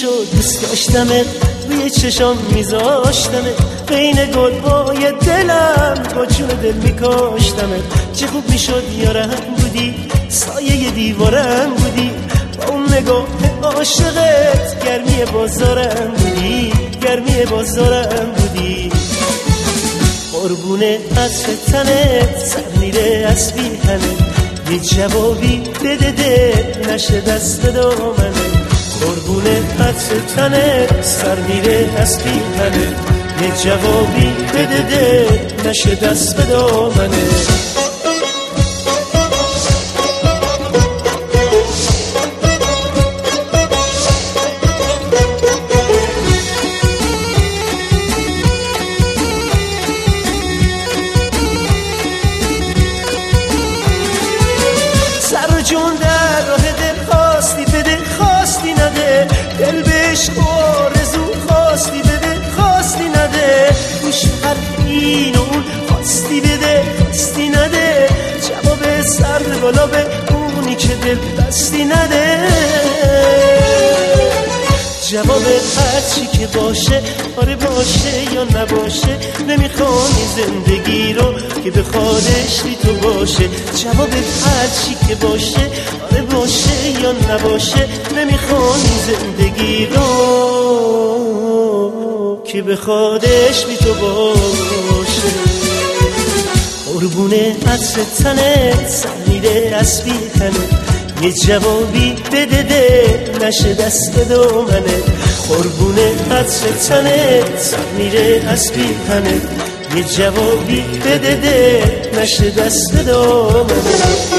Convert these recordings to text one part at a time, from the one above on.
میشد دوست داشتمت، روی چشام میذاشتمت، بین گلهای دلم با جون دل میکاشتمت. چه خوب میشد یارم بودی، سایه دیوارم بودی، با اون نگاه عاشقت گرمی بازارم بودی، گرمی بازارم بودی. قربونه عطر تنت سر میره از پیرهنت، یه جوابی بده دل نشه دست دامنت. قربونه عطر تنت سر میره از پیرهنت، یه جوابی بده دل نشه دست دامنت. جون در راه دل خواستی بده، خواستی نده، دل بهش آرزو خواستی بده، خواستی نده، گوش حرف این و اون خواستی بده، خواستی نده، جواب سرد بالا به اونی که دل بستی نده. جواب هرچی که باشه، آره باشه یا نباشه، نمیخوانی زندگی رو که بخوادش بی تو باشه. جواب هرچی که باشه، آره باشه یا نباشه، نمیخوانی زندگی رو که بخوادش بی تو باشه. قربونه عطر تنت سر میره از پیرهنت، یه جوابی بده دل نشه دست دامنت. قربونه عطر تنت سر میره از پیرهنت، یه جوابی بده دل نشه دست دامنت.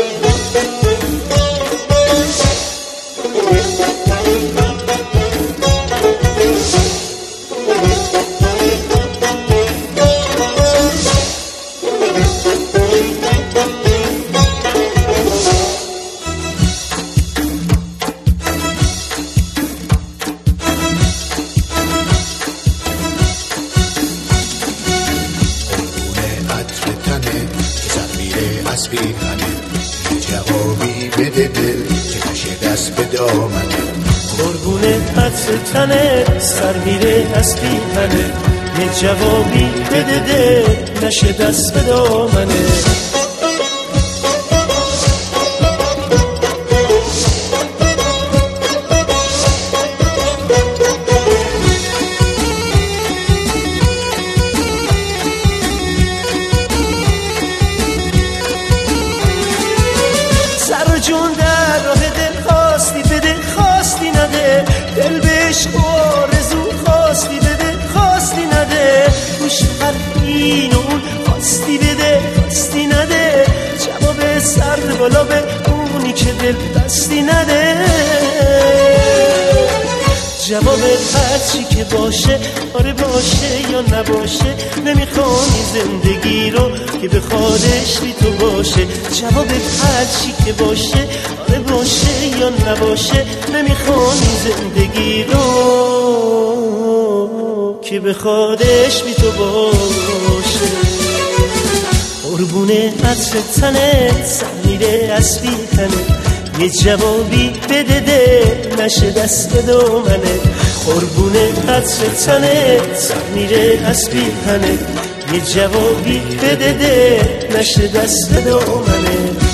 از پیرهنه، یه جوابی بده دل که نشه دست به دامنه. قربونه عطر تنت سر میره از پیرهنه، یه جوابی بده دل نشه دست به دامنه. جون در راه دل خواستی بده، خواستی نده، دل بهش آرزو خواستی بده، خواستی نده، گوش حرف این و اون خواستی بده، خواستی نده، جواب سرد بالا به اونی که دل بستی نده. جواب هرچی که باشه، آره باشه یا نباشه، نمیخوانی زندگی رو که بخوادش بی تو باشه. جواب هرچی که باشه، آره باشه یا نباشه، نمیخوانی زندگی رو که بخوادش بی تو باشه. قربونه عطر تنت سر میره از پیرهنت، یه جوابی بده دل نشه دست دامنت. قربونه عطر تنت سر میره از پیرهنت، یه جوابی بده دل نشه دست دامنت.